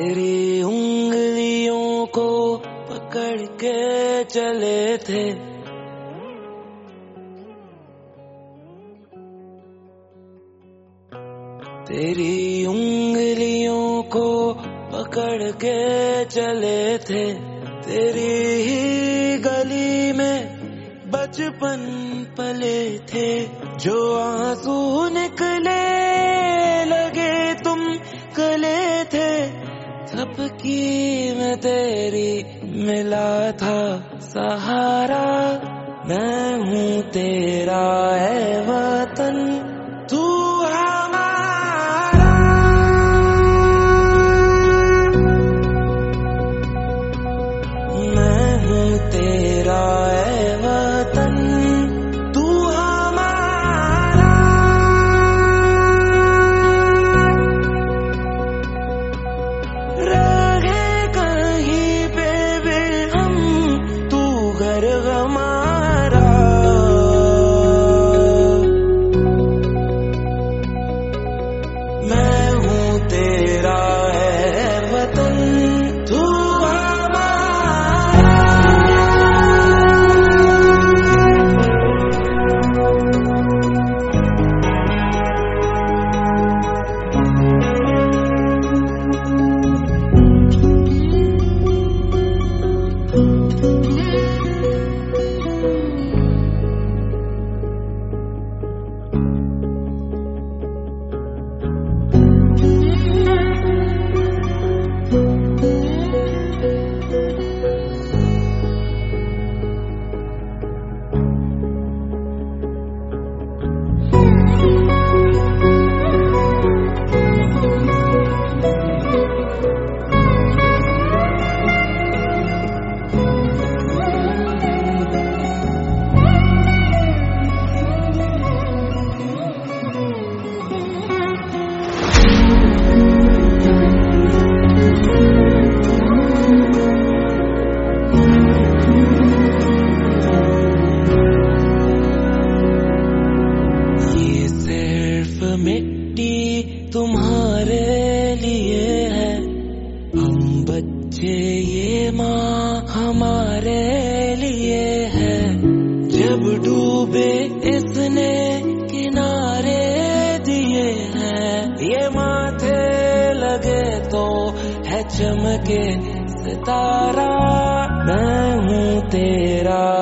तेरी उंगलियों को पकड़ के चले थे, तेरी उंगलियों को पकड़ के चले थे। तेरी ही गली में बचपन पले थे, जो आंसू निकले लगे तुम गले थे। सबकी मैं तेरी मिला था सहारा, मैं हूँ तेरा है वतन, तू हमारा। मैं हूँ तेरा है वतन, तू हमारा। रहे कहीं पे भी हम, तू घर हमारा। मैं हूँ तेरा है वतन, तू मिट्टी तुम्हारे लिए है, हम बच्चे ये माँ हमारे लिए है। जब डूबे इसने किनारे दिए हैं, ये माथे लगे तो है चमके सितारा। मैं हूँ तेरा